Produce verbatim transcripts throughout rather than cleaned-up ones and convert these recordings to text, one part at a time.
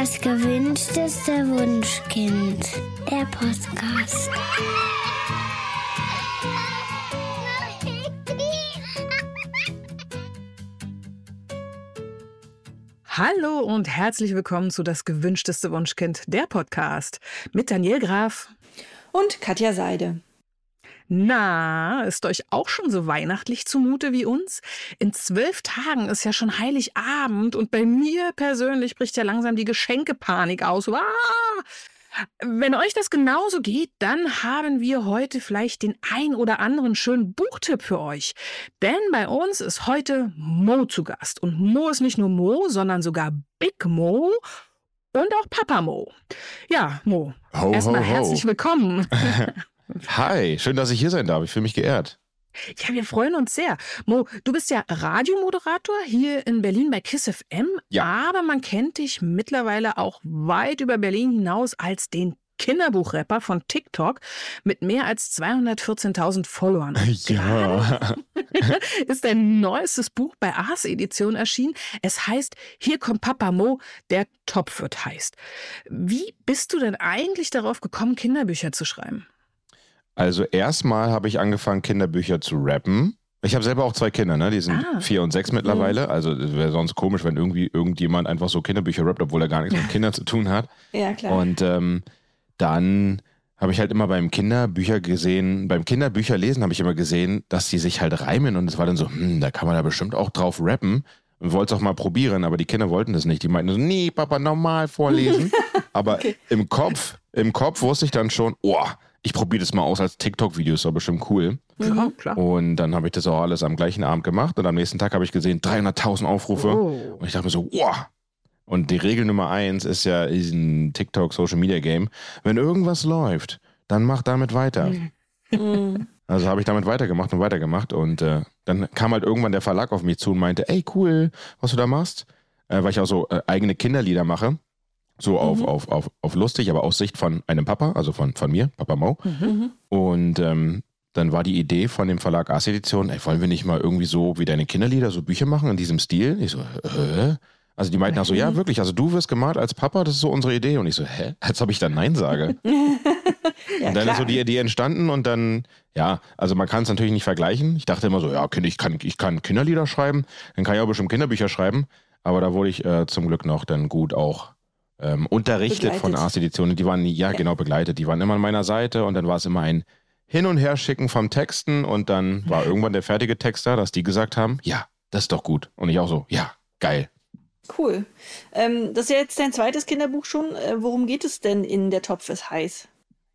Das gewünschteste Wunschkind, der Podcast. Hallo und herzlich willkommen zu Das gewünschteste Wunschkind, der Podcast mit Daniel Graf und Katja Seide. Na, ist euch auch schon so weihnachtlich zumute wie uns? In zwölf Tagen ist ja schon Heiligabend und bei mir persönlich bricht ja langsam die Geschenkepanik aus. Ah! Wenn euch das genauso geht, dann haben wir heute vielleicht den ein oder anderen schönen Buchtipp für euch. Denn bei uns ist heute Mo zu Gast. Und Mo ist nicht nur Mo, sondern sogar Big Mo und auch Papa Mo. Ja, Mo, erstmal herzlich willkommen. Hi, schön, dass ich hier sein darf. Ich fühle mich geehrt. Ja, wir freuen uns sehr. Mo, du bist ja Radiomoderator hier in Berlin bei KISS F M, ja. Aber man kennt dich mittlerweile auch weit über Berlin hinaus als den Kinderbuchrapper von TikTok mit mehr als zweihundertvierzehntausend Followern. Ja. Ist dein neuestes Buch bei Ars Edition erschienen. Es heißt Hier kommt Papa Mo, der Topfwirt heißt. Wie bist du denn eigentlich darauf gekommen, Kinderbücher zu schreiben? Also erstmal habe ich angefangen, Kinderbücher zu rappen. Ich habe selber auch zwei Kinder, ne? Die sind ah. vier und sechs mittlerweile. Also es wäre sonst komisch, wenn irgendwie irgendjemand einfach so Kinderbücher rappt, obwohl er gar nichts mit Kindern zu tun hat. Ja, klar. Und ähm, dann habe ich halt immer beim Kinderbücher gesehen, beim Kinderbücherlesen habe ich immer gesehen, dass die sich halt reimen. Und es war dann so, hm, da kann man da bestimmt auch drauf rappen. Und wollte es auch mal probieren, aber die Kinder wollten das nicht. Die meinten so, nee, Papa, normal vorlesen. Aber okay. im Kopf, im Kopf wusste ich dann schon, oh, ich probiere das mal aus als TikTok-Video, ist doch bestimmt cool. Klar, klar. Und dann habe ich das auch alles am gleichen Abend gemacht und am nächsten Tag habe ich gesehen, dreihunderttausend Aufrufe. Oh. Und ich dachte mir so, wow. Und die Regel Nummer eins ist ja in diesem TikTok-Social-Media-Game, wenn irgendwas läuft, dann mach damit weiter. Mhm. Also habe ich damit weitergemacht und weitergemacht und äh, dann kam halt irgendwann der Verlag auf mich zu und meinte, ey, cool, was du da machst, äh, weil ich auch so äh, eigene Kinderlieder mache. So auf, mhm. auf, auf, auf lustig, aber aus Sicht von einem Papa, also von, von mir, Papa Mo. Mhm. Und ähm, dann war die Idee von dem Verlag Ars Edition, ey, wollen wir nicht mal irgendwie so wie deine Kinderlieder, so Bücher machen in diesem Stil? Ich so, hä? Also die meinten auch so, ja wirklich, also du wirst gemalt als Papa, das ist so unsere Idee. Und ich so, hä? Als ob ich dann Nein sage. Ja, und dann klar. ist so die Idee entstanden und dann, ja, also man kann es natürlich nicht vergleichen. Ich dachte immer so, ja, ich kann, ich kann Kinderlieder schreiben, dann kann ich auch bestimmt Kinderbücher schreiben. Aber da wurde ich äh, zum Glück noch dann gut auch Ähm, unterrichtet begleitet. Von Ars Editionen. Die waren, ja, ja genau, begleitet. Die waren immer an meiner Seite und dann war es immer ein Hin- und Herschicken vom Texten und dann war irgendwann der fertige Text da, dass die gesagt haben, ja, das ist doch gut. Und ich auch so, ja, geil. Cool. Ähm, das ist ja jetzt dein zweites Kinderbuch schon. Äh, worum geht es denn in Der Topf ist heiß?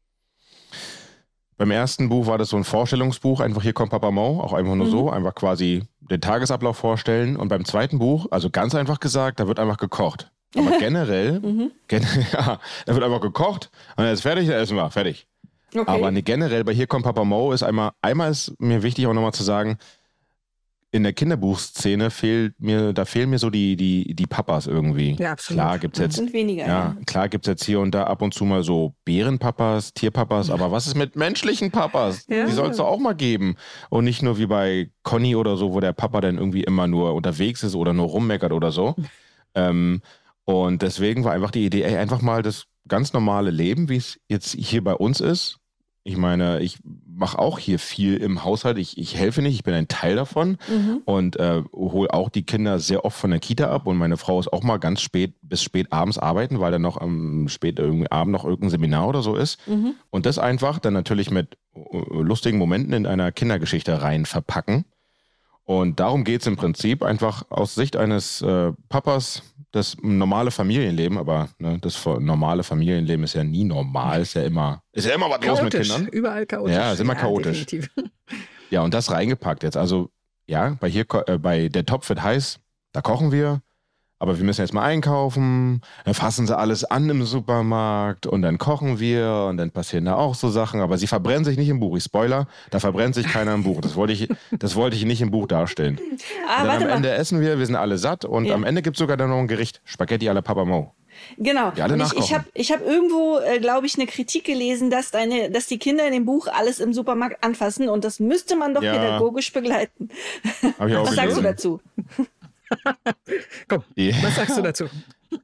Beim ersten Buch war das so ein Vorstellungsbuch, einfach hier kommt Papa Mo, auch einfach nur mhm. so, einfach quasi den Tagesablauf vorstellen. Und beim zweiten Buch, also ganz einfach gesagt, da wird einfach gekocht. Aber generell, mhm. gen- ja, da wird einfach gekocht und dann ist fertig, dann essen wir, fertig. Okay. Aber ne, generell bei Hier kommt Papa Mo ist einmal, einmal ist mir wichtig auch nochmal zu sagen, in der Kinderbuchszene fehlt mir, da fehlen mir so die, die, die Papas irgendwie. Ja, absolut. Klar gibt's jetzt, sind weniger, ja, ja. klar gibt's jetzt hier und da ab und zu mal so Bärenpapas, Tierpapas, aber was ist mit menschlichen Papas? Ja. Die soll es doch auch mal geben. Und nicht nur wie bei Conny oder so, wo der Papa dann irgendwie immer nur unterwegs ist oder nur rummeckert oder so. ähm, Und deswegen war einfach die Idee, ey, einfach mal das ganz normale Leben, wie es jetzt hier bei uns ist. Ich meine, ich mache auch hier viel im Haushalt. Ich, ich helfe nicht, ich bin ein Teil davon Mhm. und äh, hole auch die Kinder sehr oft von der Kita ab. Und meine Frau ist auch mal ganz spät bis spät abends arbeiten, weil dann noch am spät irgendwie Abend noch irgendein Seminar oder so ist. Mhm. Und das einfach dann natürlich mit äh, lustigen Momenten in einer Kindergeschichte rein verpacken. Und darum geht es im Prinzip einfach aus Sicht eines äh, Papas, das normale Familienleben, aber ne, das normale Familienleben ist ja nie normal, ist ja immer, ist ja immer was los mit Chaotisch, Kindern. überall chaotisch. Ja, ist immer chaotisch. Definitiv. Ja, und das reingepackt jetzt. Also ja, bei hier ko- äh, bei Der Topf wird heiß, da kochen wir, aber wir müssen jetzt mal einkaufen, dann fassen sie alles an im Supermarkt und dann kochen wir und dann passieren da auch so Sachen, aber sie verbrennen sich nicht im Buch. Ich Spoiler, da verbrennt sich keiner im Buch. Das wollte ich, das wollte ich nicht im Buch darstellen. Ah, Und dann warte am mal. Ende essen wir, wir sind alle satt und Ja. am Ende gibt es sogar dann noch ein Gericht, Spaghetti alla Papa Mo. Genau. Die alle Und ich nachkochen. ich habe ich hab irgendwo, äh, glaube ich, eine Kritik gelesen, dass, deine, dass die Kinder in dem Buch alles im Supermarkt anfassen und das müsste man doch Ja. pädagogisch begleiten. Hab ich auch Was sagst du gelesen. dazu? Komm, Ja. was sagst du dazu?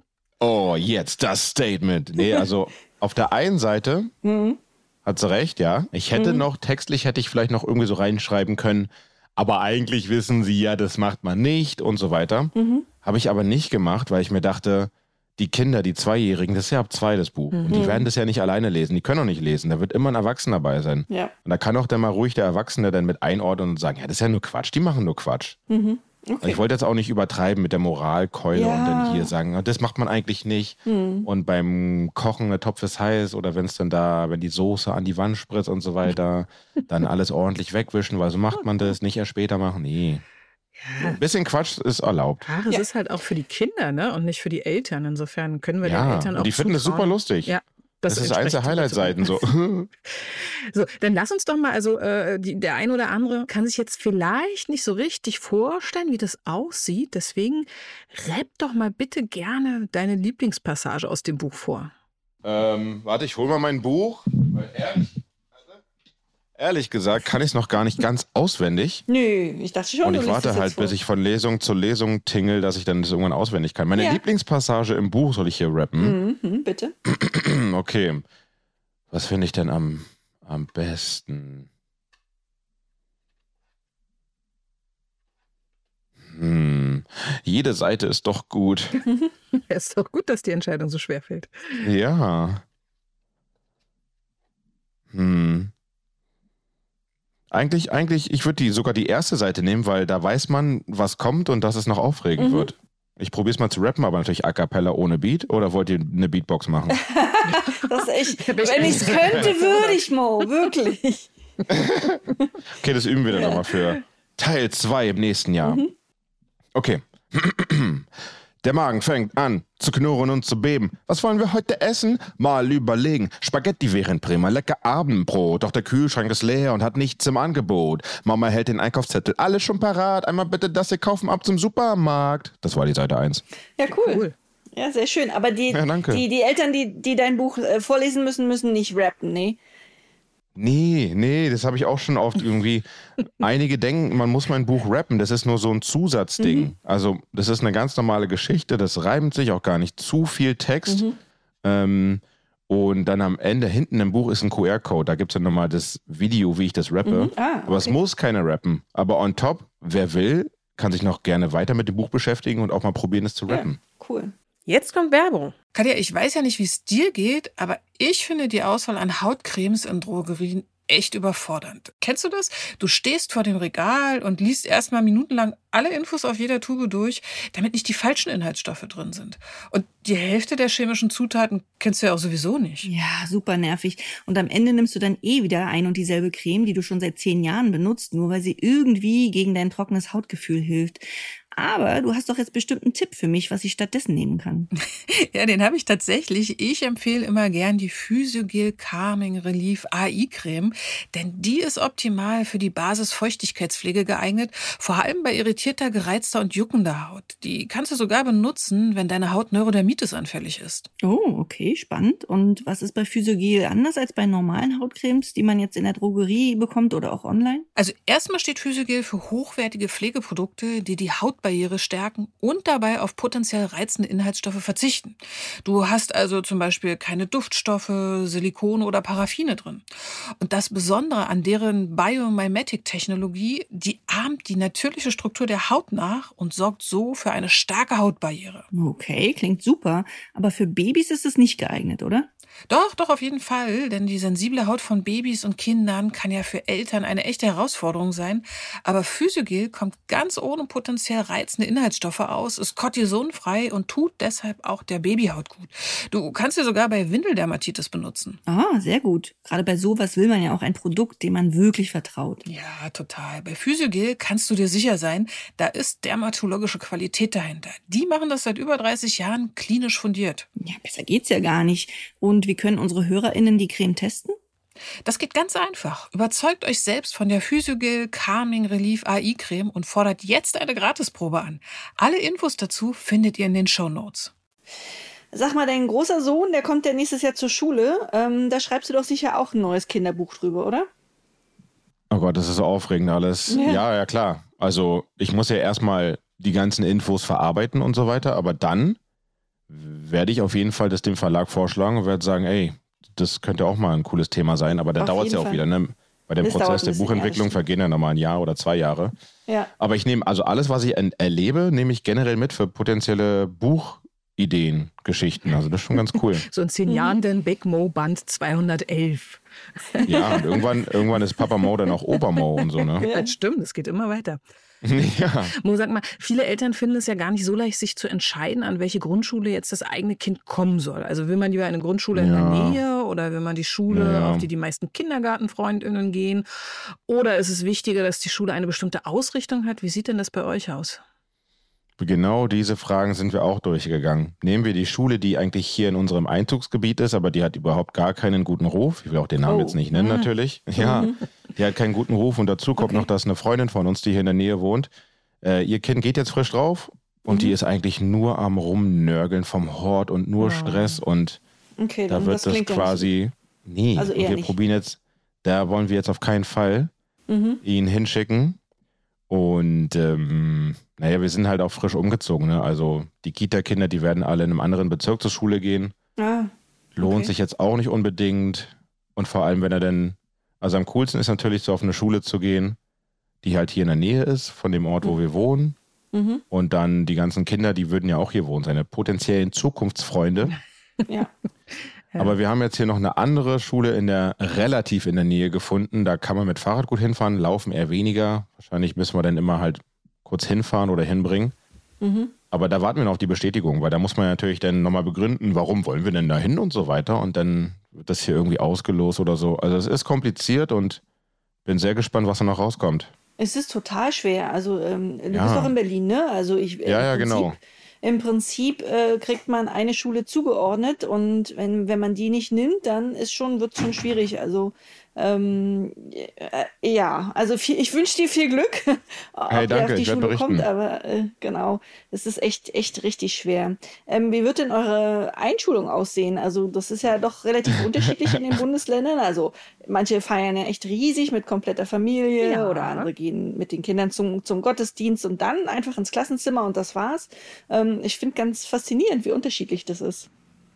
Oh, jetzt das Statement. Nee, also auf der einen Seite Mhm. hat sie recht, ja. Ich hätte Mhm. noch, textlich hätte ich vielleicht noch irgendwie so reinschreiben können, aber eigentlich wissen sie ja, das macht man nicht und so weiter. Mhm. Habe ich aber nicht gemacht, weil ich mir dachte, die Kinder, die Zweijährigen, das ist ja ab zwei das Buch. Und die werden das ja nicht alleine lesen. Die können auch nicht lesen. Da wird immer ein Erwachsener dabei sein. Ja. Und da kann auch dann mal ruhig der Erwachsene dann mit einordnen und sagen, ja, das ist ja nur Quatsch. Die machen nur Quatsch. Mhm. Also Okay. ich wollte jetzt auch nicht übertreiben mit der Moralkeule Ja. und dann hier sagen, das macht man eigentlich nicht. Mhm. Und beim Kochen, der Topf ist heiß oder wenn es dann da, wenn die Soße an die Wand spritzt und so weiter, dann alles ordentlich wegwischen, weil so macht man das, nicht erst später machen. Nee. Ein bisschen Quatsch ist erlaubt. Ach, es Ja. ist halt auch für die Kinder, ne? Und nicht für die Eltern. Insofern können wir den Ja, Eltern auch und die finden es zutrauen. super lustig. Ja. Das, ist eins der entsprechend Highlight-Seiten so. So, dann lass uns doch mal, also äh, die, der ein oder andere kann sich jetzt vielleicht nicht so richtig vorstellen, wie das aussieht. Deswegen rapp doch mal bitte gerne deine Lieblingspassage aus dem Buch vor. ähm, warte, ich hol mal mein Buch. Weil ehrlich, ehrlich gesagt kann ich es noch gar nicht ganz auswendig. Nö, ich dachte schon, Und du ich liest warte das halt, jetzt vor. bis ich von Lesung zu Lesung tingle, dass ich dann das irgendwann auswendig kann. Meine Ja. Lieblingspassage im Buch soll ich hier rappen. Mhm, bitte. Okay. Was finde ich denn am, am besten? Hm. Jede Seite ist doch gut. Es ist doch gut, dass die Entscheidung so schwer fällt. Ja. Hm. Eigentlich, eigentlich, ich würde die sogar die erste Seite nehmen, weil da weiß man, was kommt und dass es noch aufregend Mhm. wird. Ich probiere es mal zu rappen, aber natürlich a cappella ohne Beat. Oder wollt ihr eine Beatbox machen? Das ist echt. Da bin ich Wenn ich es echt- könnte, würde ich, Mo. Wirklich. Okay, das üben wir dann Ja. nochmal für Teil zwei im nächsten Jahr. Mhm. Okay. Der Magen fängt an zu knurren und zu beben. Was wollen wir heute essen? Mal überlegen. Spaghetti wären prima, lecker Abendbrot. Doch der Kühlschrank ist leer und hat nichts im Angebot. Mama hält den Einkaufszettel. Alles schon parat. Einmal bitte das hier kaufen ab zum Supermarkt. Das war die Seite eins. Ja, cool. Cool. Ja, sehr schön. Aber die, Ja, danke. die, die Eltern, die, die dein Buch äh, vorlesen müssen, müssen nicht rappen, nee. Nee, nee, das habe ich auch schon oft irgendwie. Einige denken, man muss mein Buch rappen. Das ist nur so ein Zusatzding. Mhm. Also, das ist eine ganz normale Geschichte. Das reimt sich auch gar nicht. Zu viel Text. Mhm. Ähm, und dann am Ende, hinten im Buch ist ein Q R-Code. Da gibt es dann nochmal das Video, wie ich das rappe. Mhm. Ah, Aber es okay. muss keiner rappen. Aber on top, wer will, kann sich noch gerne weiter mit dem Buch beschäftigen und auch mal probieren, es zu Ja, rappen. cool. Jetzt kommt Werbung. Katja, ich weiß ja nicht, wie es dir geht, aber ich finde die Auswahl an Hautcremes in Drogerien echt überfordernd. Kennst du das? Du stehst vor dem Regal und liest erstmal minutenlang alle Infos auf jeder Tube durch, damit nicht die falschen Inhaltsstoffe drin sind. Und die Hälfte der chemischen Zutaten kennst du ja auch sowieso nicht. Ja, super nervig. Und am Ende nimmst du dann eh wieder ein und dieselbe Creme, die du schon seit zehn Jahren benutzt, nur weil sie irgendwie gegen dein trockenes Hautgefühl hilft. Aber du hast doch jetzt bestimmt einen Tipp für mich, was ich stattdessen nehmen kann. Ja, den habe ich tatsächlich. Ich empfehle immer gern die Physiogel Calming Relief A I-Creme, denn die ist optimal für die Basis-Feuchtigkeitspflege geeignet, vor allem bei irritierter, gereizter und juckender Haut. Die kannst du sogar benutzen, wenn deine Haut Neurodermitis anfällig ist. Oh, okay, spannend. Und was ist bei Physiogel anders als bei normalen Hautcremes, die man jetzt in der Drogerie bekommt oder auch online? Also erstmal steht Physiogel für hochwertige Pflegeprodukte, die die Hautbarriere stärken und dabei auf potenziell reizende Inhaltsstoffe verzichten. Du hast also zum Beispiel keine Duftstoffe, Silikone oder Paraffine drin. Und das Besondere an deren Biomimetic-Technologie, die ahmt die natürliche Struktur der Haut nach und sorgt so für eine starke Hautbarriere. Okay, klingt super. Aber für Babys ist es nicht geeignet, oder? Doch, doch, auf jeden Fall, denn die sensible Haut von Babys und Kindern kann ja für Eltern eine echte Herausforderung sein. Aber Physiogel kommt ganz ohne potenziell reizende Inhaltsstoffe aus, ist kortisonfrei und tut deshalb auch der Babyhaut gut. Du kannst sie sogar bei Windeldermatitis benutzen. Ah, sehr gut. Gerade bei sowas will man ja auch ein Produkt, dem man wirklich vertraut. Ja, total. Bei Physiogel kannst du dir sicher sein, da ist dermatologische Qualität dahinter. Die machen das seit über dreißig Jahren klinisch fundiert. Ja, besser geht's ja gar nicht. Und wie können unsere HörerInnen die Creme testen? Das geht ganz einfach. Überzeugt euch selbst von der Physiogel Calming Relief A I-Creme und fordert jetzt eine Gratisprobe an. Alle Infos dazu findet ihr in den Shownotes. Sag mal, dein großer Sohn, der kommt ja nächstes Jahr zur Schule. Ähm, da schreibst du doch sicher auch ein neues Kinderbuch drüber, oder? Oh Gott, das ist so aufregend alles. Ja. Ja, ja, klar. Also ich muss ja erstmal die ganzen Infos verarbeiten und so weiter, aber dann werde ich auf jeden Fall das dem Verlag vorschlagen und werde sagen, ey, das könnte auch mal ein cooles Thema sein, aber dann dauert es ja auch Fall. wieder, ne? Bei dem das Prozess der Buchentwicklung vergehen ja nochmal ein Jahr oder zwei Jahre. Ja. Aber ich nehme, also alles, was ich en- erlebe, nehme ich generell mit für potenzielle Buchideen, Geschichten. Also das ist schon ganz cool. So in zehn Jahren dann Big Mo Band zweihundertelf. Ja, und irgendwann, irgendwann ist Papa Mo dann auch Opa Mo und so, ne? Ja. Das stimmt, es geht immer weiter. Ja. Mo, sag mal, viele Eltern finden es ja gar nicht so leicht, sich zu entscheiden, an welche Grundschule jetzt das eigene Kind kommen soll. Also will man lieber eine Grundschule Ja. in der Nähe oder will man die Schule, Ja. auf die die meisten KindergartenfreundInnen gehen? Oder ist es wichtiger, dass die Schule eine bestimmte Ausrichtung hat? Wie sieht denn das bei euch aus? Genau diese Fragen sind wir auch durchgegangen. Nehmen wir die Schule, die eigentlich hier in unserem Einzugsgebiet ist, aber die hat überhaupt gar keinen guten Ruf. Ich will auch den Namen Oh. jetzt nicht nennen, Ah. natürlich. Ja, die hat keinen guten Ruf und dazu kommt Okay. noch, dass eine Freundin von uns, die hier in der Nähe wohnt, äh, ihr Kind geht jetzt frisch drauf und Mhm. die ist eigentlich nur am Rumnörgeln vom Hort und nur Oh. Stress und Okay, da dann wird das das klingt ja quasi, nee, Also und eher wir nicht. probieren jetzt, da wollen wir jetzt auf keinen Fall nicht. Mhm. ihn hinschicken. Und ähm, naja, wir sind halt auch frisch umgezogen. Ne? Also die Kita-Kinder, die werden alle in einem anderen Bezirk zur Schule gehen. Ah, Lohnt Okay. sich jetzt auch nicht unbedingt. Und vor allem, wenn er denn, also am coolsten ist natürlich so auf eine Schule zu gehen, die halt hier in der Nähe ist, von dem Ort, wo wir wohnen. mhm. Und dann die ganzen Kinder, die würden ja auch hier wohnen, seine potenziellen Zukunftsfreunde. Ja. Ja. Aber wir haben jetzt hier noch eine andere Schule in der relativ in der Nähe gefunden. Da kann man mit Fahrrad gut hinfahren, laufen eher weniger. Wahrscheinlich müssen wir dann immer halt kurz hinfahren oder hinbringen. Mhm. Aber da warten wir noch auf die Bestätigung, weil da muss man natürlich dann nochmal begründen, warum wollen wir denn da hin und so weiter. Und dann wird das hier irgendwie ausgelost oder so. Also es ist kompliziert und bin sehr gespannt, was da noch rauskommt. Es ist total schwer. Also ähm, du Ja. bist auch in Berlin, ne? Also ich äh, Ja, im ja, Prinzip, genau. Im Prinzip äh, kriegt man eine Schule zugeordnet und wenn, wenn man die nicht nimmt, dann ist schon, wird schon schwierig. Also ähm, äh, ja, also viel, ich wünsche dir viel Glück, ob Hey, ihr danke, auf die ich werd Schule berichten. kommt, aber äh, genau, es ist echt, echt richtig schwer. Ähm, wie wird denn eure Einschulung aussehen? Also das ist ja doch relativ unterschiedlich in den Bundesländern. Also manche feiern ja echt riesig mit kompletter Familie Ja. oder andere gehen mit den Kindern zum, zum Gottesdienst und dann einfach ins Klassenzimmer und das war's. Ähm, ich finde ganz faszinierend, wie unterschiedlich das ist.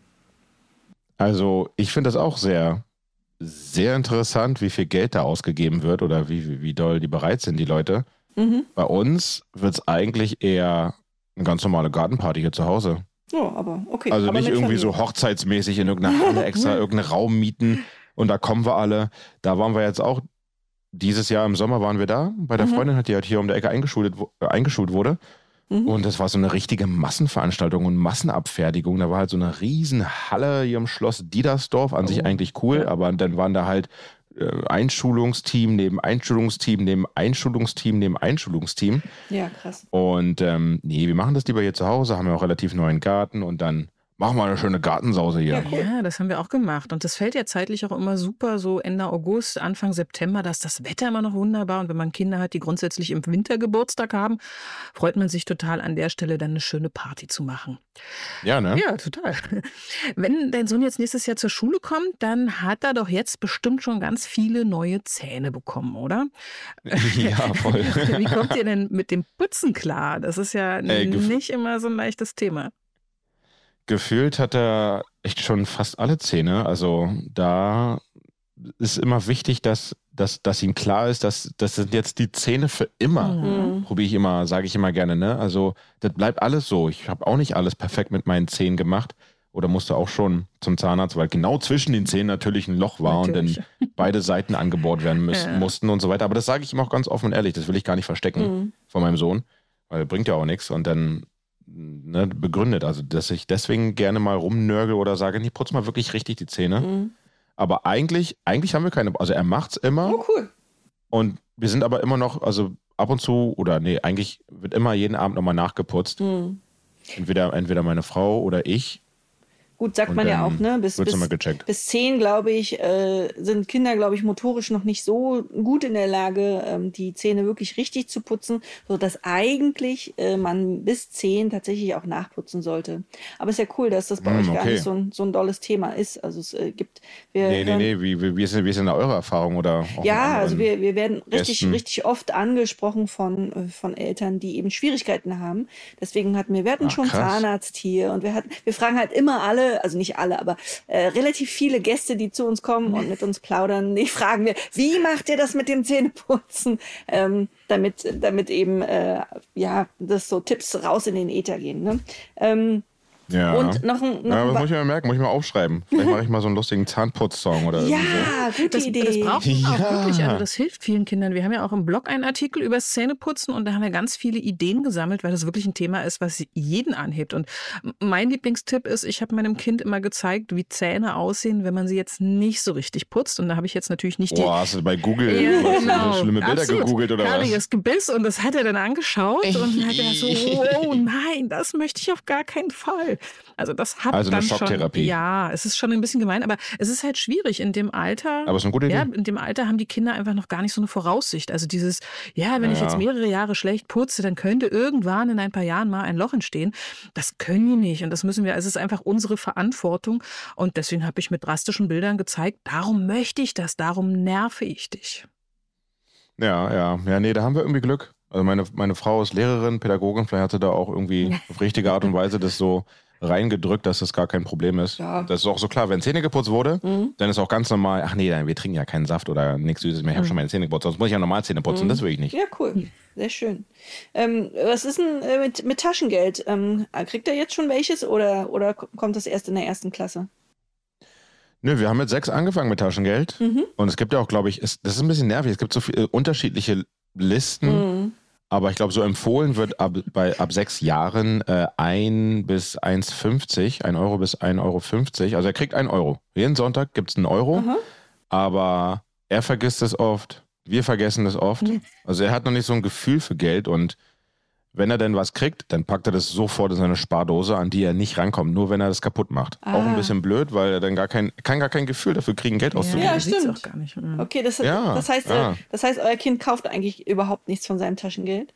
Also ich finde das auch sehr, sehr interessant, wie viel Geld da ausgegeben wird oder wie, wie, wie doll die bereit sind, die Leute. Mhm. Bei uns wird es eigentlich eher eine ganz normale Gartenparty hier zu Hause. Ja, aber okay. Also aber nicht mit irgendwie Familie. so hochzeitsmäßig in irgendeiner Halle extra irgendeinen Raum mieten und da kommen wir alle. Da waren wir jetzt auch, dieses Jahr im Sommer waren wir da bei der Mhm. Freundin, die halt hier um der Ecke eingeschult, wo- äh, eingeschult wurde. Mhm. Und das war so eine richtige Massenveranstaltung und Massenabfertigung. Da war halt so eine riesen Halle hier im Schloss Diedersdorf, an sich Oh. eigentlich cool, Ja. aber dann waren da halt äh, Einschulungsteam neben Einschulungsteam neben Einschulungsteam neben Einschulungsteam. Ja, krass. Und ähm, nee, wir machen das lieber hier zu Hause, haben ja auch relativ neuen Garten und dann machen wir eine schöne Gartensause hier. Ja, cool. Ja, das haben wir auch gemacht. Und das fällt ja zeitlich auch immer super, so Ende August, Anfang September, da ist das Wetter immer noch wunderbar. Und wenn man Kinder hat, die grundsätzlich im Winter Geburtstag haben, freut man sich total an der Stelle dann eine schöne Party zu machen. Ja, ne? Ja, total. Wenn dein Sohn jetzt nächstes Jahr zur Schule kommt, dann hat er doch jetzt bestimmt schon ganz viele neue Zähne bekommen, oder? Ja, voll. Wie kommt ihr denn mit dem Putzen klar? Das ist ja Ey, gef- nicht immer so ein leichtes Thema. Gefühlt hat er echt schon fast alle Zähne. Also da ist immer wichtig, dass, dass, dass ihm klar ist, dass das sind jetzt die Zähne für immer. Mhm. Probiere ich immer, sage ich immer gerne, ne? Also das bleibt alles so. Ich habe auch nicht alles perfekt mit meinen Zähnen gemacht oder musste auch schon zum Zahnarzt, weil genau zwischen den Zähnen natürlich ein Loch war Natürlich. und dann beide Seiten angebohrt werden müssen, Ja. mussten und so weiter. Aber das sage ich ihm auch ganz offen und ehrlich, das will ich gar nicht verstecken Mhm. von meinem Sohn, weil bringt ja auch nichts und dann ne, begründet, also dass ich deswegen gerne mal rumnörgel oder sage, nee, putz mal wirklich richtig die Zähne. Mhm. Aber eigentlich, eigentlich haben wir keine, also er macht's immer Oh, cool. und wir sind aber immer noch, also ab und zu, oder nee, eigentlich wird immer jeden Abend nochmal nachgeputzt. Mhm. Entweder, entweder meine Frau oder ich. Gut, sagt Und man ja dann auch, ne? Bis, wird's bis, nochmal gecheckt. bis zehn, glaube ich, äh, sind Kinder, glaube ich, motorisch noch nicht so gut in der Lage, ähm, die Zähne wirklich richtig zu putzen, sodass eigentlich äh, man bis zehn tatsächlich auch nachputzen sollte. Aber es ist ja cool, dass das bei Hm, euch gar okay. nicht so ein, so ein dolles Thema ist. Also es äh, gibt, wir Nee, nee, hören, nee, wie, wie, wie, ist, denn- wie ist denn da eure Erfahrung? Oder auch mit ja, also anderen wir, wir werden richtig, Gästen? richtig oft angesprochen von, äh, von Eltern, die eben Schwierigkeiten haben. Deswegen hatten wir, wir hatten Ach, schon krass. Zahnarzt hier und wir hatten, wir fragen halt immer alle, also nicht alle, aber äh, relativ viele Gäste, die zu uns kommen und mit uns plaudern, die fragen wir, wie macht ihr das mit dem Zähneputzen? Ähm, damit, damit eben, äh, ja, das so Tipps raus in den Äther gehen. Ne? Ähm, Ja. Und noch ein, noch ja, ein das Wa- muss ich mir merken, muss ich mal aufschreiben. Vielleicht mache ich mal so einen lustigen Zahnputz-Song oder irgendwie so. ja, gute Das, Idee. das braucht man auch Ja. wirklich. Also das hilft vielen Kindern. Wir haben ja auch im Blog einen Artikel über das Zähneputzen und da haben wir ganz viele Ideen gesammelt, weil das wirklich ein Thema ist, was jeden anhebt. Und mein Lieblingstipp ist, ich habe meinem Kind immer gezeigt, wie Zähne aussehen, wenn man sie jetzt nicht so richtig putzt. Und da habe ich jetzt natürlich nicht die... Boah, hast du bei Google Ja, was, genau. so schlimme Bilder Absolut. gegoogelt oder was? Herrliches Gebiss und das hat er dann angeschaut und hat gedacht so, oh nein, das möchte ich auf gar keinen Fall. Also das hat Also eine dann schon, Schocktherapie. ja, es ist schon ein bisschen gemein, aber es ist halt schwierig in dem Alter. Aber es ist eine gute Idee. Ja, in dem Alter haben die Kinder einfach noch gar nicht so eine Voraussicht. Also dieses, ja, wenn ich Ja. jetzt mehrere Jahre schlecht putze, dann könnte irgendwann in ein paar Jahren mal ein Loch entstehen. Das können die nicht und das müssen wir, es ist einfach unsere Verantwortung und deswegen habe ich mit drastischen Bildern gezeigt, darum möchte ich das, darum nerve ich dich. Ja, ja. Ja, nee, da haben wir irgendwie Glück. Also meine, meine Frau ist Lehrerin, Pädagogin, vielleicht hat sie da auch irgendwie auf richtige Art und Weise das so reingedrückt, dass das gar kein Problem ist. Ja. Das ist auch so klar, wenn Zähne geputzt wurde, Mhm. dann ist auch ganz normal, ach nee, wir trinken ja keinen Saft oder nichts Süßes mehr, ich habe schon meine Zähne geputzt, sonst muss ich ja normal Zähne putzen, das will ich nicht. Ja, cool. Sehr schön. Ähm, was ist denn äh, mit, mit Taschengeld? Ähm, kriegt er jetzt schon welches oder, oder kommt das erst in der ersten Klasse? Nö, wir haben mit sechs angefangen mit Taschengeld Mhm. und es gibt ja auch, glaube ich, es, das ist ein bisschen nervig, es gibt so viele unterschiedliche Listen, Mhm. aber ich glaube, so empfohlen wird ab, bei, ab sechs Jahren äh, ein bis eins fünfzig, ein Euro bis ein Euro fünfzig. Also er kriegt einen Euro. Jeden Sonntag gibt es einen Euro, Aha. aber er vergisst es oft, wir vergessen es oft. Also er hat noch nicht so ein Gefühl für Geld und wenn er denn was kriegt, dann packt er das sofort in seine Spardose, an die er nicht rankommt, nur wenn er das kaputt macht. Ah. Auch ein bisschen blöd, weil er dann gar kein, kann gar kein Gefühl dafür kriegen, Geld auszugeben. Ja, man sieht's stimmt. auch gar nicht. Mhm. Okay, das, Ja, das, heißt, ja. äh, das heißt, euer Kind kauft eigentlich überhaupt nichts von seinem Taschengeld?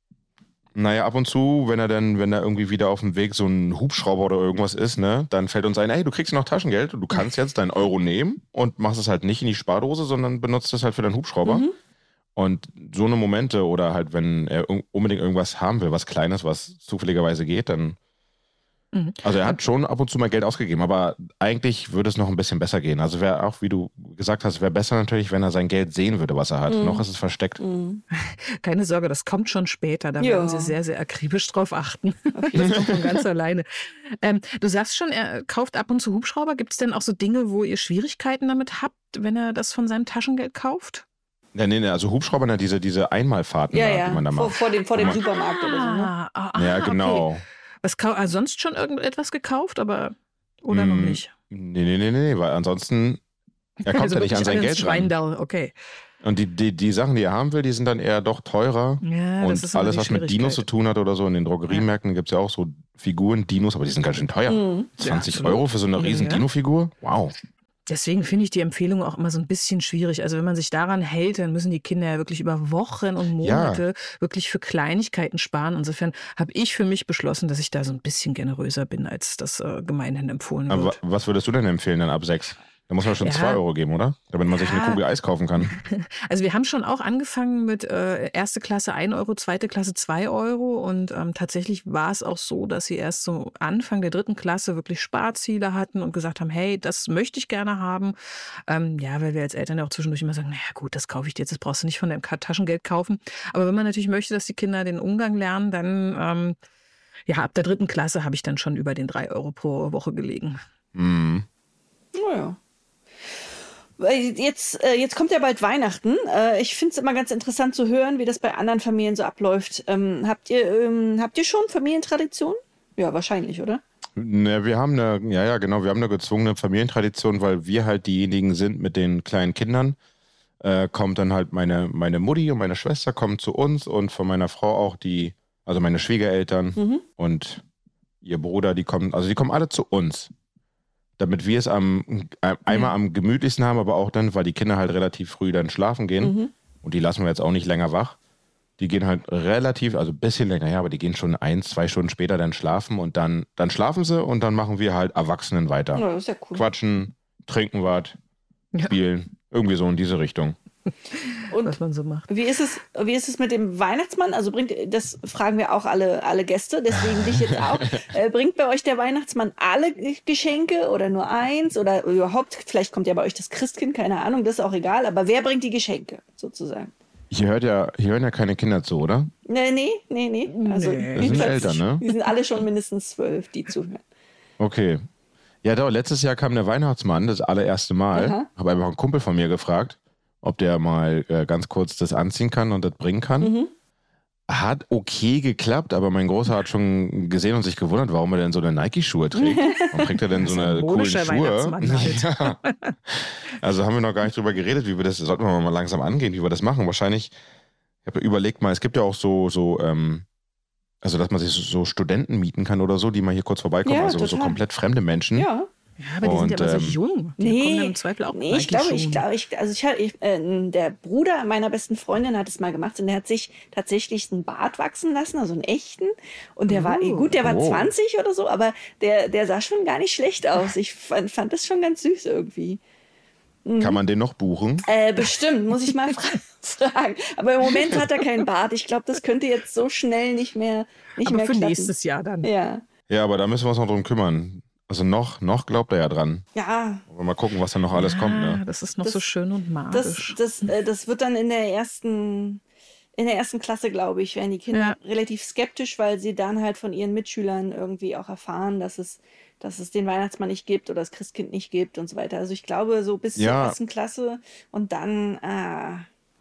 Naja, ab und zu, wenn er dann, wenn er irgendwie wieder auf dem Weg so ein Hubschrauber oder irgendwas ist, ne, dann fällt uns ein, ey, du kriegst noch Taschengeld und du kannst jetzt deinen Euro nehmen und machst es halt nicht in die Spardose, sondern benutzt es halt für deinen Hubschrauber. Mhm. Und so eine Momente oder halt, wenn er un- unbedingt irgendwas haben will, was Kleines, was zufälligerweise geht, dann. Mhm. Also er hat schon ab und zu mal Geld ausgegeben, aber eigentlich würde es noch ein bisschen besser gehen. Also wäre auch, wie du gesagt hast, wäre besser natürlich, wenn er sein Geld sehen würde, was er hat. Mhm. Noch ist es versteckt. Mhm. Keine Sorge, das kommt schon später. Da Ja. werden Sie sehr, sehr akribisch drauf achten. Das kommt von ganz alleine. Ähm, du sagst schon, er kauft ab und zu Hubschrauber. Gibt es denn auch so Dinge, wo ihr Schwierigkeiten damit habt, wenn er das von seinem Taschengeld kauft? Ja, nee, nee, also Hubschrauber, ne, diese, diese Einmalfahrten, Ja, da, ja, die man da vor, macht. vor dem, vor dem Aber- Supermarkt oder so. Ne? Ah, ah, Ja, ah, genau. Okay. Was kau ah, sonst schon irgendetwas gekauft, aber oder noch Mm, nicht? Nee, nee, nee, nee, weil ansonsten, er kommt Also ja nicht an wirklich sein alles Geld ran. Schweindall, okay. Und die, die, die Sachen, die er haben will, die sind dann eher doch teurer. Ja, und das ist immer alles, die was mit Dinos zu Schwierigkeit. tun hat oder so, in den Drogeriemärkten gibt es ja auch so Figuren, Dinos, aber die sind ganz schön teuer. Mhm. zwanzig Ja, absolut. Euro für so eine riesen Ja. Dino-Figur? Wow. Deswegen finde ich die Empfehlung auch immer so ein bisschen schwierig. Also wenn man sich daran hält, dann müssen die Kinder ja wirklich über Wochen und Monate wirklich für Kleinigkeiten sparen. Insofern habe ich für mich beschlossen, dass ich da so ein bisschen generöser bin, als das äh, gemeinhin empfohlen Aber wird. wa- was würdest du denn empfehlen dann ab sechs? Da muss man schon Ja. zwei Euro geben, oder? Damit man sich eine Ja. Kugel Eis kaufen kann. Also wir haben schon auch angefangen mit äh, erste Klasse ein Euro, zweite Klasse zwei Euro und ähm, tatsächlich war es auch so, dass sie erst so Anfang der dritten Klasse wirklich Sparziele hatten und gesagt haben, hey, das möchte ich gerne haben. Ähm, ja, weil wir als Eltern ja auch zwischendurch immer sagen, naja gut, das kaufe ich dir jetzt, das brauchst du nicht von deinem Ka- Taschengeld kaufen. Aber wenn man natürlich möchte, dass die Kinder den Umgang lernen, dann ähm, ja, ab der dritten Klasse habe ich dann schon über den drei Euro pro Woche gelegen. Mhm. Naja. Jetzt, äh, jetzt kommt ja bald Weihnachten. Äh, ich finde es immer ganz interessant zu hören, wie das bei anderen Familien so abläuft. Ähm, habt ihr, ähm, habt ihr schon Familientraditionen? Ja, wahrscheinlich, oder? Ne, wir haben eine, ja, ja, genau, wir haben eine gezwungene Familientradition, weil wir halt diejenigen sind mit den kleinen Kindern. Äh, kommt dann halt meine, meine Mutti und meine Schwester kommen zu uns und von meiner Frau auch die, also meine Schwiegereltern Mhm. und ihr Bruder, die kommen, also die kommen alle zu uns. damit wir es am, einmal am gemütlichsten haben, aber auch dann, weil die Kinder halt relativ früh dann schlafen gehen. Mhm. Und die lassen wir jetzt auch nicht länger wach. Die gehen halt relativ, also ein bisschen länger, ja, aber die gehen schon ein, zwei Stunden später dann schlafen und dann, dann schlafen sie und dann machen wir halt Erwachsenen weiter. Ja, das ist ja cool. Quatschen, trinken was, Ja. spielen, irgendwie so in diese Richtung. Und Was man so macht. wie ist es, wie ist es mit dem Weihnachtsmann? Also bringt, das fragen wir auch alle, alle Gäste, deswegen dich jetzt auch. Äh, bringt bei euch der Weihnachtsmann alle Geschenke oder nur eins oder überhaupt, vielleicht kommt ja bei euch das Christkind, keine Ahnung, das ist auch egal, aber wer bringt die Geschenke sozusagen? Hier, hört ja, hier hören ja keine Kinder zu, oder? Nee, nee, nee, nee. Also, Nee. Das sind jedenfalls, Eltern, ne? Die sind alle schon mindestens zwölf, die zuhören. Okay. Ja, doch, letztes Jahr kam der Weihnachtsmann, das allererste Mal. Aha. Habe einfach einen Kumpel von mir gefragt, ob der mal äh, ganz kurz das anziehen kann und das bringen kann. Mhm. Hat okay geklappt, aber mein Großer hat schon gesehen und sich gewundert, warum er denn so eine Nike-Schuhe trägt. Warum trägt er denn so eine coolen Symbolischer Schuhe? Weihnachtsmann halt. Ja. Also haben wir noch gar nicht drüber geredet, wie wir das, sollten wir mal langsam angehen, wie wir das machen. Wahrscheinlich, ich habe überlegt mal, es gibt ja auch so, so ähm, also dass man sich so, so Studenten mieten kann oder so, die mal hier kurz vorbeikommen, Ja, also so total. komplett fremde Menschen. Ja. Ja, aber die sind ja Und, aber so ähm, jung. Die Nee, kommen dann im Zweifel auch nee, ich glaube, ich schon. glaube, ich, also ich, hab- ich äh, der Bruder meiner besten Freundin hat es mal gemacht und der hat sich tatsächlich einen Bart wachsen lassen, also einen echten. Und der war, Oh. gut, der war Oh. zwanzig oder so, aber der, der sah schon gar nicht schlecht aus. Ich fand, fand das schon ganz süß irgendwie. Kann man den noch buchen? Äh, bestimmt, muss ich mal fra fragen. Aber im Moment hat er keinen Bart. Ich glaube, das könnte jetzt so schnell nicht mehr, nicht aber mehr für klappen. nächstes Jahr dann. Ja. Ja, aber da müssen wir uns noch drum kümmern. Also noch, noch glaubt er ja dran. Ja, Aber mal gucken, was da noch alles Ah, kommt. Ne? das ist noch Das- so schön und das, magisch. das, äh, das wird dann in der ersten, in der ersten Klasse, glaube ich, werden die Kinder Ja. relativ skeptisch, weil sie dann halt von ihren Mitschülern irgendwie auch erfahren, dass es, dass es den Weihnachtsmann nicht gibt oder das Christkind nicht gibt und so weiter. Also ich glaube, so bis zur Ja. ersten Klasse und dann, ah,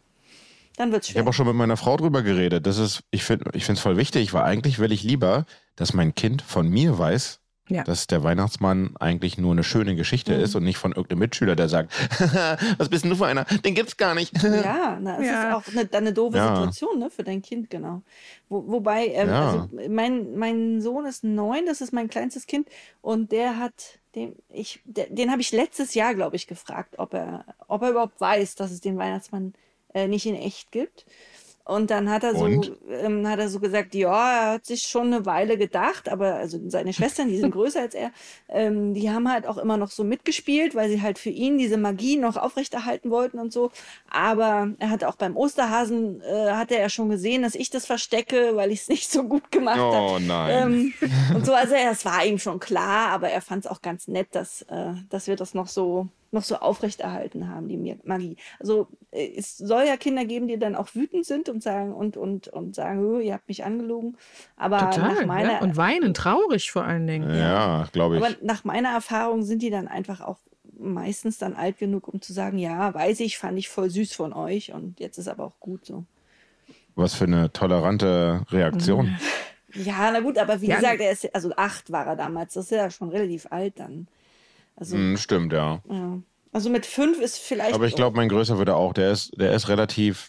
dann wird es Ich schwer. habe auch schon mit meiner Frau drüber geredet. Das ist, ich finde ich es voll wichtig, weil eigentlich will ich lieber, dass mein Kind von mir weiß, Ja. dass der Weihnachtsmann eigentlich nur eine schöne Geschichte Mhm. ist und nicht von irgendeinem Mitschüler, der sagt, was bist denn du für einer? Den gibt's gar nicht. Ja, na, es Ja. ist auch eine, dann eine doofe Ja. Situation, ne, für dein Kind, genau. Wo, wobei, ähm, Ja. also mein, mein Sohn ist neun, das ist mein kleinstes Kind, und der hat, den, ich, der, den habe ich letztes Jahr, glaube ich, gefragt, ob er, ob er überhaupt weiß, dass es den Weihnachtsmann äh, nicht in echt gibt. Und dann hat er so, Und? ähm, hat er so gesagt, ja, er hat sich schon eine Weile gedacht, aber also seine Schwestern, die sind größer als er, ähm, die haben halt auch immer noch so mitgespielt, weil sie halt für ihn diese Magie noch aufrechterhalten wollten und so. Aber er hat auch beim Osterhasen, äh, hatte er schon gesehen, dass ich das verstecke, weil ich es nicht so gut gemacht habe. Oh nein. Ähm, und so, also es war ihm schon klar, aber er fand es auch ganz nett, dass, äh, dass wir das noch so, noch so aufrechterhalten haben, die Mi- Magie. Also äh, es soll ja Kinder geben, die dann auch wütend sind und sagen, und, und, und sagen, "Hö, ihr habt mich angelogen. Aber nach Total. meiner, Ja. Und weinen, traurig vor allen Dingen. Ja, glaube ich. aber nach meiner Erfahrung sind die dann einfach auch meistens dann alt genug, um zu sagen, ja, weiß ich, fand ich voll süß von euch und jetzt ist aber auch gut so. Was für eine tolerante Reaktion. Ja, na gut, aber wie Ja, gesagt, er ist, also acht war er damals, das ist ja schon relativ alt dann. Also, Hm, stimmt, ja. ja. Also mit fünf ist vielleicht. Aber ich glaube, mein Größer würde auch, der ist, der ist relativ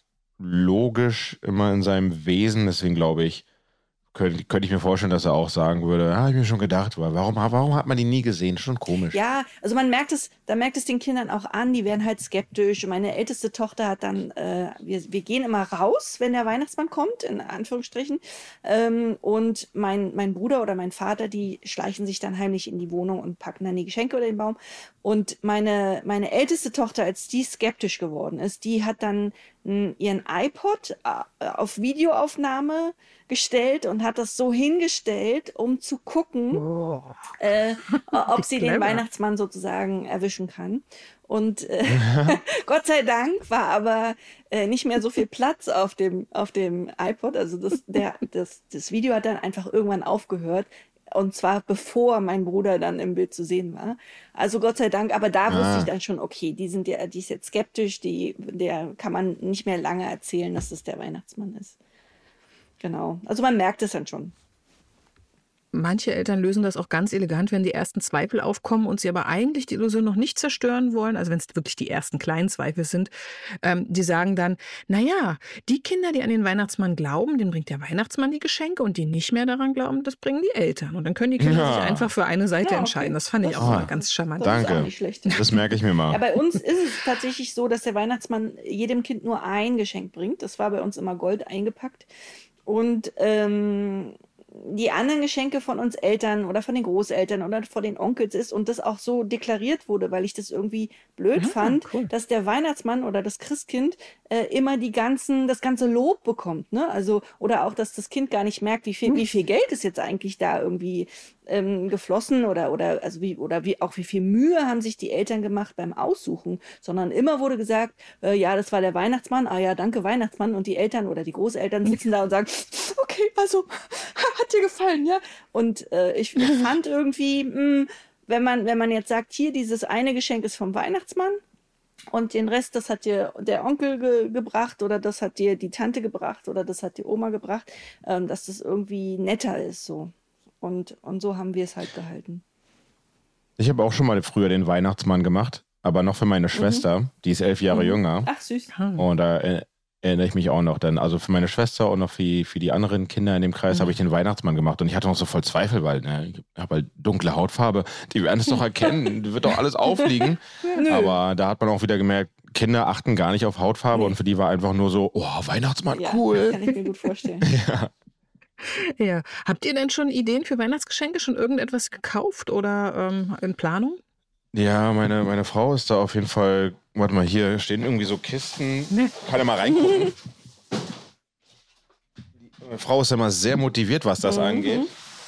logisch immer in seinem Wesen, deswegen glaube ich, könnte, könnte ich mir vorstellen, dass er auch sagen würde, ah, hab ich mir schon gedacht, weil warum, warum hat man die nie gesehen? Schon komisch. Ja, also man merkt es, da merkt es den Kindern auch an, die werden halt skeptisch. Und meine älteste Tochter hat dann, äh, wir, wir gehen immer raus, wenn der Weihnachtsmann kommt, in Anführungsstrichen. Ähm, und mein, mein Bruder oder mein Vater, die schleichen sich dann heimlich in die Wohnung und packen dann die Geschenke unter den Baum. Und meine, meine älteste Tochter, als die skeptisch geworden ist, die hat dann mh, ihren iPod äh, auf Videoaufnahme gestellt und hat das so hingestellt, um zu gucken, Oh. äh, ob sie den clever. Weihnachtsmann sozusagen erwischen kann. Und äh, Gott sei Dank war aber äh, nicht mehr so viel Platz auf dem, auf dem iPod. Also das, der, das, das Video hat dann einfach irgendwann aufgehört. Und zwar bevor mein Bruder dann im Bild zu sehen war. Also Gott sei Dank, aber da Ah. wusste ich dann schon, okay, die sind ja, die ist jetzt skeptisch, die, der kann man nicht mehr lange erzählen, dass das der Weihnachtsmann ist. Genau. Also man merkt es dann schon. Manche Eltern lösen das auch ganz elegant, wenn die ersten Zweifel aufkommen und sie aber eigentlich die Illusion noch nicht zerstören wollen, also wenn es wirklich die ersten kleinen Zweifel sind, ähm, die sagen dann, naja, die Kinder, die an den Weihnachtsmann glauben, denen bringt der Weihnachtsmann die Geschenke und die nicht mehr daran glauben, das bringen die Eltern. Und dann können die Kinder Ja. sich einfach für eine Seite Ja, okay. entscheiden. Das fand ich Das auch ist- mal ganz charmant. Das ist Danke. auch nicht schlecht. Das merke ich mir mal. Ja, bei uns ist es tatsächlich so, dass der Weihnachtsmann jedem Kind nur ein Geschenk bringt. Das war bei uns immer Gold eingepackt. Und ähm, die anderen Geschenke von uns Eltern oder von den Großeltern oder von den Onkels ist und das auch so deklariert wurde, weil ich das irgendwie blöd Ja, fand, cool. dass der Weihnachtsmann oder das Christkind äh, immer die ganzen, das ganze Lob bekommt, ne? Also, oder auch, dass das Kind gar nicht merkt, wie viel, wie viel Geld ist jetzt eigentlich da irgendwie ähm, geflossen oder, oder, also wie, oder wie, auch wie viel Mühe haben sich die Eltern gemacht beim Aussuchen, sondern immer wurde gesagt, äh, ja, das war der Weihnachtsmann, ah ja, danke Weihnachtsmann, und die Eltern oder die Großeltern sitzen da und sagen, okay, also, hat dir gefallen, ja? Und äh, ich fand irgendwie, mh, wenn man, wenn man jetzt sagt, hier, dieses eine Geschenk ist vom Weihnachtsmann und den Rest, das hat dir der Onkel ge gebracht oder das hat dir die Tante gebracht oder das hat die Oma gebracht, ähm, dass das irgendwie netter ist, so. Und, und so haben wir es halt gehalten. Ich habe auch schon mal früher den Weihnachtsmann gemacht, aber noch für meine Schwester, die ist elf Jahre Mhm. jünger. Ach, süß. Und da äh, erinnere ich mich auch noch dann. Also für meine Schwester und noch für, für die anderen Kinder in dem Kreis habe ich den Weihnachtsmann gemacht. Und ich hatte noch so voll Zweifel, weil ne, ich habe halt dunkle Hautfarbe. Die werden es doch erkennen. Die wird doch alles auffliegen. Aber da hat man auch wieder gemerkt, Kinder achten gar nicht auf Hautfarbe. Nee. Und für die war einfach nur so, oh, Weihnachtsmann, Ja, cool. kann ich mir gut vorstellen. Ja. Ja. Habt ihr denn schon Ideen für Weihnachtsgeschenke? Schon irgendetwas gekauft oder ähm, in Planung? Ja, meine, meine Frau ist da auf jeden Fall. Warte mal, hier stehen irgendwie so Kisten. Ne. Kann ja mal reingucken. Meine Frau ist ja immer sehr motiviert, was das angeht.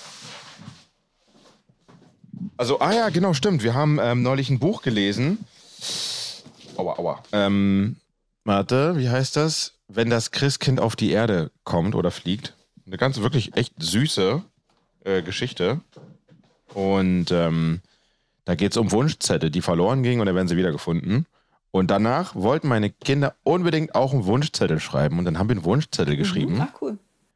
Also, ah ja, genau, stimmt. Wir haben ähm, neulich ein Buch gelesen. Aua, aua. Ähm, warte, wie heißt das? Wenn das Christkind auf die Erde kommt oder fliegt. Eine ganz wirklich echt süße äh, Geschichte. Und ähm, da geht es um Wunschzettel, die verloren gingen und dann werden sie wiedergefunden. Und danach wollten meine Kinder unbedingt auch einen Wunschzettel schreiben. Und dann haben wir einen Wunschzettel geschrieben. Mhm. Ach, cool.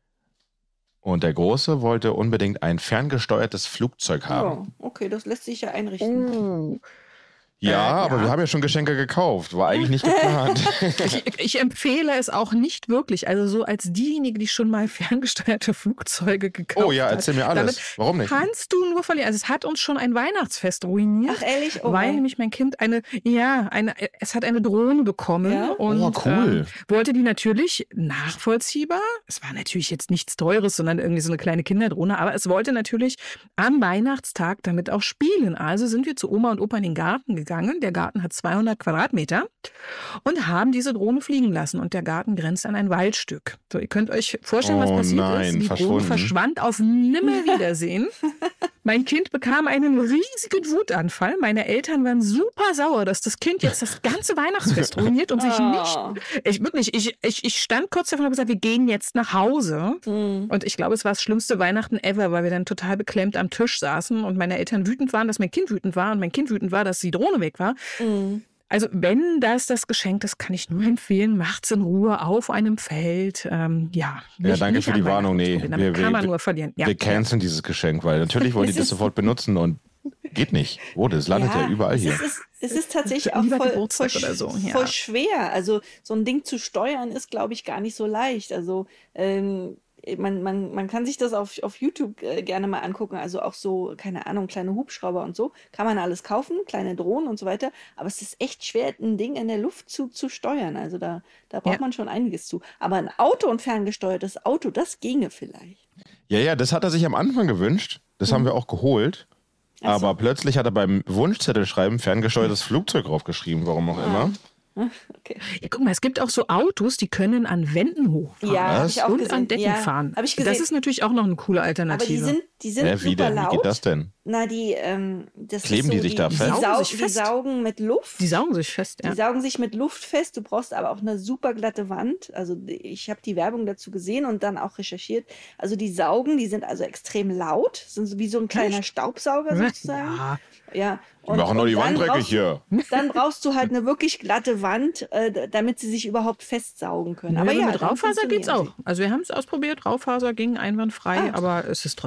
Und der Große wollte unbedingt ein ferngesteuertes Flugzeug haben. Ja, okay, das lässt sich ja einrichten. Oh. Ja, Äh, aber ja. wir haben ja schon Geschenke gekauft. War eigentlich nicht geplant. Ich, ich empfehle es auch nicht wirklich. Also so als diejenige, die schon mal ferngesteuerte Flugzeuge gekauft Oh ja, hat. erzähl mir alles. Damit Warum nicht? kannst du nur verlieren. Also es hat uns schon ein Weihnachtsfest ruiniert. Ach, ehrlich? Oh, weil wei. nämlich mein Kind eine, ja, eine, es hat eine Drohne bekommen Ja? und Oh, cool. ähm, wollte die natürlich nachvollziehbar. Es war natürlich jetzt nichts Teures, sondern irgendwie so eine kleine Kinderdrohne, aber es wollte natürlich am Weihnachtstag damit auch spielen. Also sind wir zu Oma und Opa in den Garten gegangen. Der Garten hat zweihundert Quadratmeter und haben diese Drohne fliegen lassen. Und der Garten grenzt an ein Waldstück. So, ihr könnt euch vorstellen, was Oh passiert nein, ist. Die Drohne verschwunden. verschwand auf Nimmerwiedersehen. Mein Kind bekam einen riesigen Wutanfall. Meine Eltern waren super sauer, dass das Kind jetzt das ganze Weihnachtsfest ruiniert und sich Oh. nicht. Ich wirklich, ich, ich, ich stand kurz davon und habe gesagt, wir gehen jetzt nach Hause. Hm. Und ich glaube, es war das schlimmste Weihnachten ever, weil wir dann total beklemmt am Tisch saßen und meine Eltern wütend waren, dass mein Kind wütend war und mein Kind wütend war, dass die Drohne weg war. Mhm. Also wenn das das Geschenk ist, kann ich nur empfehlen, macht's in Ruhe auf einem Feld. Ähm, ja, Ja, nicht- danke nicht für die an Warnung. Nee, Weihnachten probieren. Damit wir- kann wir- man nur verlieren. Ja. Wir canceln dieses Geschenk, weil natürlich wollen die Es das ist- sofort benutzen und geht nicht. Wo? Das landet ja, überall es hier. Ist, es, es ist tatsächlich auch Lieber voll, Geburtstag voll, oder so, ja. voll schwer. Also so ein Ding zu steuern ist, glaube ich, gar nicht so leicht. Also ähm, man, man, man kann sich das auf, auf YouTube äh, gerne mal angucken. Also auch so, keine Ahnung, kleine Hubschrauber und so. Kann man alles kaufen, kleine Drohnen und so weiter. Aber es ist echt schwer, ein Ding in der Luft zu, zu steuern. Also da, da braucht Ja. man schon einiges zu. Aber ein Auto und ferngesteuertes Auto, das ginge vielleicht. Ja, ja, das hat er sich am Anfang gewünscht. Das haben wir auch geholt. Ach so. Aber plötzlich hat er beim Wunschzettel schreiben ferngesteuertes Flugzeug draufgeschrieben, warum auch immer. Okay. Ja, guck mal, es gibt auch so Autos, die können an Wänden hochfahren. Ja, habe Was? ich auch und gesehen. an Decken ja, fahren. Habe ich Das gesehen. ist natürlich auch noch eine coole Aber die Alternative. sind, die sind Hä, wie super denn? Wie laut. geht das denn? Na, die, ähm, das Kleben ist so, die sich da die, fest? Die, Saugen sau sich die fest. saugen mit Luft. Die saugen sich fest, Die ja. saugen sich mit Luft fest. Du brauchst aber auch eine super glatte Wand. Also ich habe die Werbung dazu gesehen und dann auch recherchiert. Also die saugen, die sind also extrem laut, sind so wie so ein kleiner Staubsauger sozusagen. Ja. Ja. Die machen nur die dann Wand dreckig brauchst- hier. Dann brauchst du halt eine wirklich glatte Wand, äh, d- damit sie sich überhaupt festsaugen können. Aber Aber ja, mit dann Raufaser geht's funktionieren auch. Also wir haben es ausprobiert, Raufaser ging einwandfrei, Ah. aber es ist trotzdem nur ein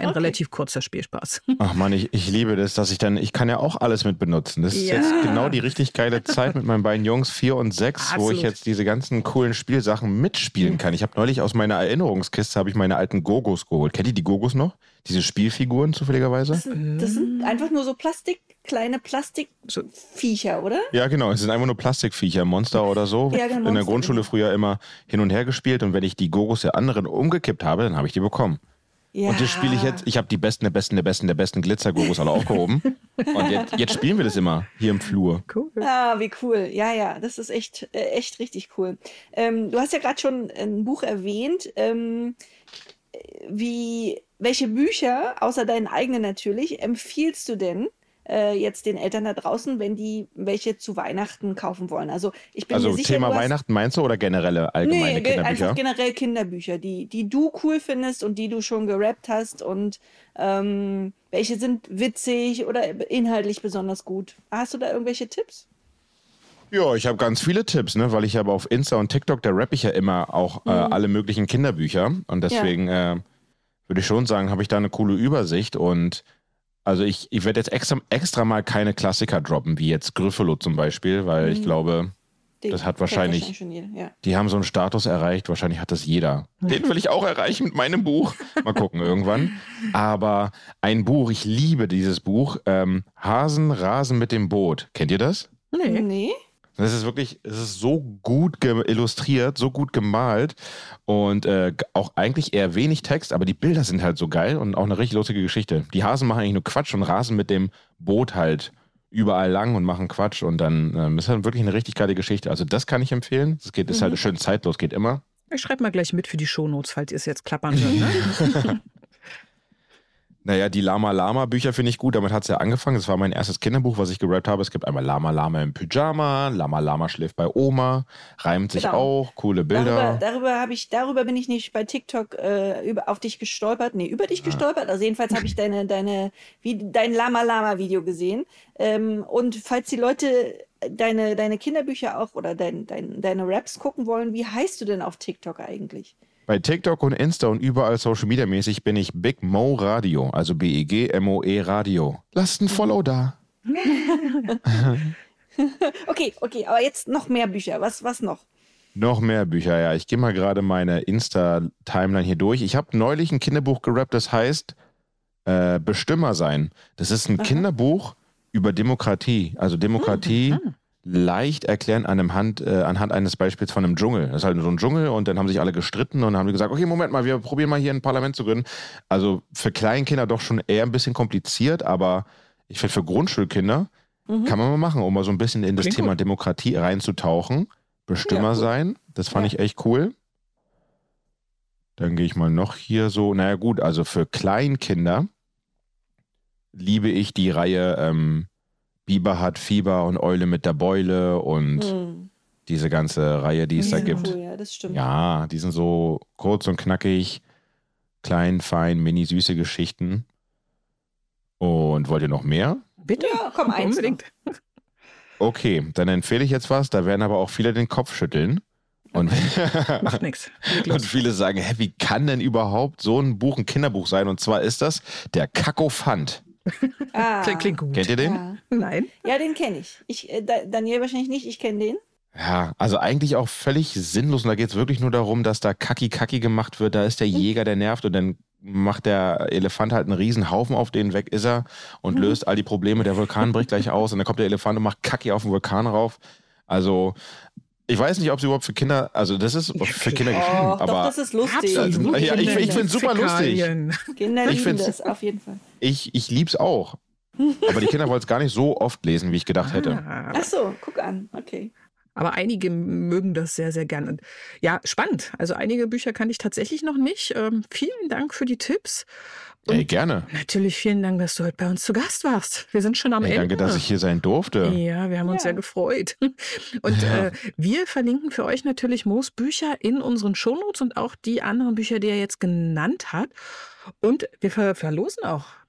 ein relativ kurzer Spielspaß. Ach man, ich, ich liebe das, dass ich dann, ich kann ja auch alles mit benutzen. Das ist Ja. jetzt genau die richtig geile Zeit mit meinen beiden Jungs, vier und sechs, wo ich Absolut. jetzt diese ganzen coolen Spielsachen mitspielen kann. Ich habe neulich aus meiner Erinnerungskiste habe ich meine alten Gogos geholt. Kennt ihr die Gogos noch? Diese Spielfiguren zufälligerweise? Das sind, das sind einfach nur so Plastik, kleine Plastikviecher, oder? Ja, genau. Es sind einfach nur Plastikviecher, Monster oder so. Ja, genau, In der Monster, Grundschule genau. früher immer hin und her gespielt und wenn ich die Gogos der anderen umgekippt habe, dann habe ich die bekommen. Ja. Und das spiele ich jetzt, ich habe die besten, der besten, der besten, der besten Glitzer-Gogos alle aufgehoben. Und jetzt, jetzt spielen wir das immer hier im Flur. Cool. Ah, wie cool. Ja, ja, das ist echt, äh, echt richtig cool. Ähm, du hast ja gerade schon ein Buch erwähnt. Ähm, wie, welche Bücher, außer deinen eigenen natürlich, empfiehlst du denn äh, jetzt den Eltern da draußen, wenn die welche zu Weihnachten kaufen wollen? Also ich bin Also mir sicher, Thema du hast, Weihnachten meinst du oder generelle allgemeine nee, ge- Kinderbücher? einfach generell Kinderbücher, die, die du cool findest und die du schon gerappt hast und ähm, welche sind witzig oder inhaltlich besonders gut. Hast du da irgendwelche Tipps? Ja, ich habe ganz viele Tipps, ne? Weil ich habe auf Insta und TikTok, da rappe ich ja immer auch äh, alle möglichen Kinderbücher. Und deswegen äh, würde ich schon sagen, habe ich da eine coole Übersicht. Und also ich, ich werde jetzt extra, extra mal keine Klassiker droppen, wie jetzt Gryffalo zum Beispiel, weil ich glaube, Den das hat kennt wahrscheinlich, schon jeder, ja. die haben so einen Status erreicht, wahrscheinlich hat das jeder. Den will ich auch erreichen mit meinem Buch. Mal gucken irgendwann. Aber ein Buch, ich liebe dieses Buch, ähm, Hasen rasen mit dem Boot. Kennt ihr das? Nee. Nee? Das ist wirklich, es ist so gut ge- illustriert, so gut gemalt und äh, g- auch eigentlich eher wenig Text, aber die Bilder sind halt so geil und auch eine richtig lustige Geschichte. Die Hasen machen eigentlich nur Quatsch und rasen mit dem Boot halt überall lang und machen Quatsch und dann ähm, ist halt wirklich eine richtig geile Geschichte. Also das kann ich empfehlen. Es geht, ist halt schön zeitlos, geht immer. Ich schreibe mal gleich mit für die Shownotes, falls ihr es jetzt klappern hört. Ne? Naja, die Lama Lama Bücher finde ich gut. Damit hat es ja angefangen. Das war mein erstes Kinderbuch, was ich gerappt habe. Es gibt einmal Lama Lama im Pyjama, Lama Lama schläft bei Oma, reimt sich Genau. auch, coole Bilder. Darüber, darüber, habe ich, darüber bin ich nicht bei TikTok äh, über, auf dich gestolpert. Nee, über dich gestolpert. Also jedenfalls habe ich deine, deine, wie, dein Lama Lama Video gesehen. Ähm, und falls die Leute deine, deine Kinderbücher auch oder dein, dein, deine Raps gucken wollen, wie heißt du denn auf TikTok eigentlich? Bei TikTok und Insta und überall Social Media mäßig bin ich Big Mo Radio, also B E G M O E Radio. Lasst ein Follow da. Okay, okay, aber jetzt noch mehr Bücher. Was, was noch? Noch mehr Bücher, ja. Ich gehe mal gerade meine Insta-Timeline hier durch. Ich habe neulich ein Kinderbuch gerappt, das heißt äh, Bestimmer sein. Das ist ein Kinderbuch über Demokratie. Also Demokratie leicht erklären an einem Hand, äh, anhand eines Beispiels von einem Dschungel. Das ist halt so ein Dschungel und dann haben sich alle gestritten und dann haben die gesagt, okay, Moment mal, wir probieren mal hier ein Parlament zu gründen. Also für Kleinkinder doch schon eher ein bisschen kompliziert, aber ich finde für Grundschulkinder kann man mal machen, um mal so ein bisschen in das Klingt Thema gut. Demokratie reinzutauchen. Bestimmer Ja, cool. sein, das fand Ja. ich echt cool. Dann gehe ich mal noch hier so, naja gut, also für Kleinkinder liebe ich die Reihe ähm, Biber hat Fieber und Eule mit der Beule und Hm, diese ganze Reihe, die es die da sind gibt. cool, ja, das stimmt. Ja, die sind so kurz und knackig, klein, fein, mini süße Geschichten. Und wollt ihr noch mehr? Bitte? Ja, komm, eins Unbedingt. Okay, dann empfehle ich jetzt was, da werden aber auch viele den Kopf schütteln. Und, Macht nichts. und viele sagen, hä, wie kann denn überhaupt so ein Buch ein Kinderbuch sein? Und zwar ist das der Kakophant. Ah, Klingt, klingt gut. Kennt ihr den? ja. Nein. Ja, den kenne ich. ich äh, Da- Daniel wahrscheinlich nicht, ich kenne den. Ja, also eigentlich auch völlig sinnlos. Und da geht es wirklich nur darum, dass da Kaki-Kaki gemacht wird. Da ist der Jäger, der nervt und dann macht der Elefant halt einen riesen Haufen, auf den weg ist er und löst all die Probleme. Der Vulkan bricht gleich aus und dann kommt der Elefant und macht Kaki auf den Vulkan rauf. Also ich weiß nicht, ob es überhaupt für Kinder, also das ist für Kinder geschrieben, Oh, aber doch, das ist lustig. Absolut. Ja, ich- ich find's super lustig. Fäkalien. Kinder ich lieben find's- das, auf jeden Fall. ich, ich lieb's auch. Aber die Kinder wollten es gar nicht so oft lesen, wie ich gedacht hätte. Ah, Ach so, guck an, okay. aber einige mögen das sehr, sehr gerne. Und ja, spannend. Also einige Bücher kannte ich tatsächlich noch nicht. Ähm, vielen Dank für die Tipps. Und Ey, gerne. natürlich vielen Dank, dass du heute bei uns zu Gast warst. Wir sind schon am Ey, Ende. danke, dass ich hier sein durfte. Ja, wir haben uns Ja. sehr gefreut. Und Ja. äh, wir verlinken für euch natürlich Moos Bücher in unseren Shownotes und auch die anderen Bücher, die er jetzt genannt hat. Und wir ver verlosen auch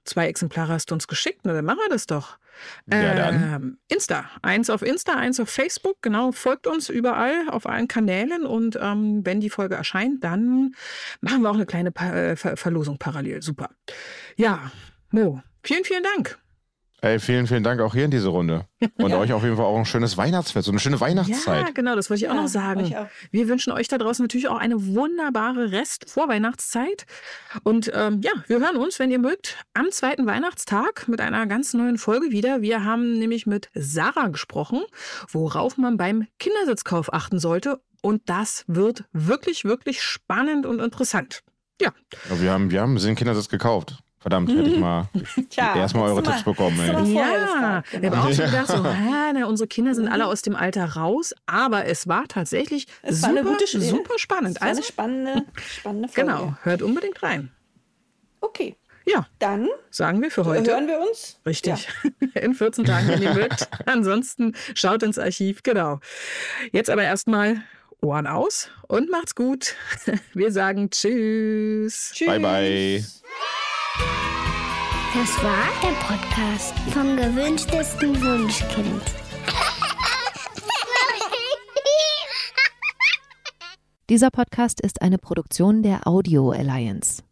zwei Exemplare hast du uns geschickt, na, dann machen wir das doch. Ja, dann. Ähm, Insta. Eins auf Insta, eins auf Facebook. Genau, folgt uns überall auf allen Kanälen. Und ähm, wenn die Folge erscheint, dann machen wir auch eine kleine pa- äh, Ver- Verlosung parallel. Super. Ja, Mo, vielen, vielen Dank. Ey, vielen, vielen Dank auch hier in diese Runde. Und Ja. euch auf jeden Fall auch ein schönes Weihnachtsfest, so eine schöne Weihnachtszeit. Ja, genau, das wollte ich auch Ja, noch sagen. euch auch. Wir wünschen euch da draußen natürlich auch eine wunderbare Rest-Vorweihnachtszeit. Und ähm, ja, wir hören uns, wenn ihr mögt, am zweiten Weihnachtstag mit einer ganz neuen Folge wieder. Wir haben nämlich mit Sarah gesprochen, worauf man beim Kindersitzkauf achten sollte. Und das wird wirklich, wirklich spannend und interessant. Ja, Ja, wir haben, wir haben den Kindersitz gekauft. Verdammt, hätte ich mal Tja, erstmal eure hättest du Tipps mal- bekommen. hättest du Ey. mal vorher ja. gefragt, Ich genau. habe auch schon gedacht, so, hä, na, unsere Kinder sind alle aus dem Alter raus. Aber es war tatsächlich Es war super, eine gute Sch- super spannend. Das war Also, eine spannende, spannende Folge. genau, hört unbedingt rein. Okay, Ja, dann sagen wir für heute. hören wir uns. Richtig. In vierzehn Tagen, wenn ihr mögt. Ansonsten schaut ins Archiv. Genau. Jetzt aber erstmal Ohren aus und macht's gut. Wir sagen Tschüss. Tschüss. Bye, bye. Das war der Podcast vom gewünschtesten Wunschkind. Dieser Podcast ist eine Produktion der Audio Alliance.